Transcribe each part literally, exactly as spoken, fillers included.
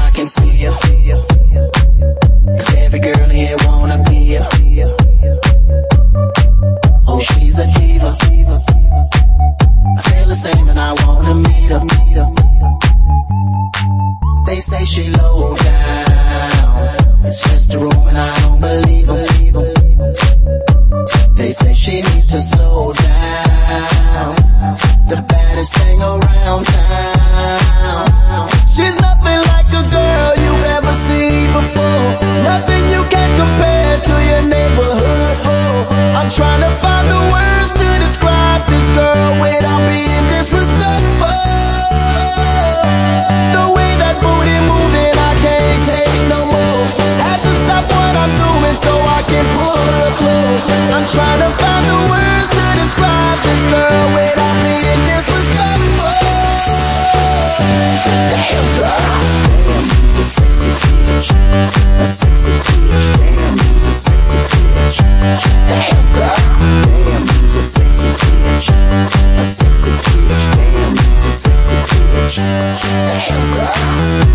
I can see ya. Cause every girl here wanna be ya. Oh, she's a diva. I feel the same and I wanna meet her. They say she low down, it's just a room and I don't believe them. They say she needs to slow down, the baddest thing around town. She's nothing like a girl you've ever seen before, nothing you can compare to your neighborhood. I'm trying to find the words to describe this girl without being disrespectful. The way that booty moving, I can't take no more. Had to stop what I'm doing so I can pull her close. I'm trying to find the words to describe this girl without being disrespectful. Damn girl, damn, you's a sexy bitch, a sexy bitch. Damn, you's a sexy bitch. Damn girl, damn, you's a sexy bitch, a sexy bitch. Damn, you's a sexy bitch. Damn girl.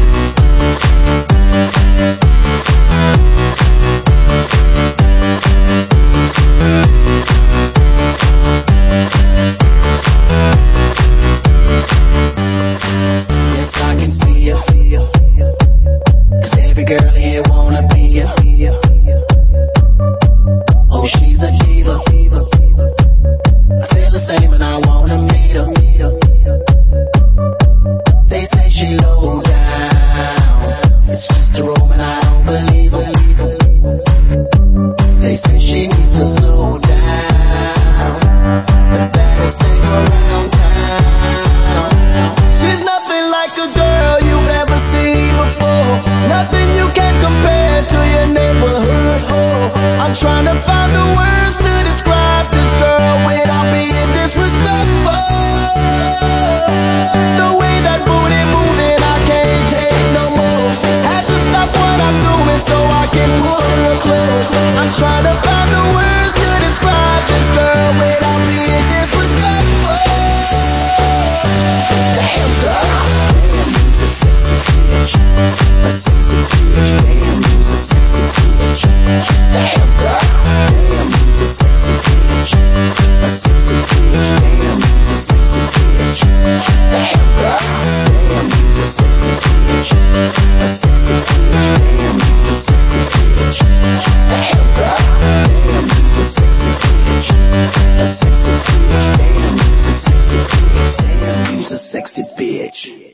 Cause every girl here wanna be ya. Oh, she's a diva. I feel the same and I wanna meet her. They say she low down, it's just a room and I don't believe them. They say she needs to slow down, the baddest thing around town. She's nothing like a girl you've ever seen before, nothing you can compare to your neighborhood. I'm trying to find the words to describe this girl without being disrespectful. The way that booty moving, I can't take no more. Had to stop what I'm doing so I can pull her close. I'm trying to find the words to describe this girl without being disrespectful. Damn girl, damn, you's a sexy bitch, a sexy bitch. Damn, you's a sexy bitch. Damn girl, damn, you's a sexy bitch, a sexy bitch. Damn, you's a sexy bitch. Damn girl, damn, you's a sexy bitch, a sexy bitch. Damn, you's a sexy bitch. Damn girl, damn, you's a sexy bitch, a sexy bitch. Damn, you's a sexy bitch. Damn, you's a sexy bitch.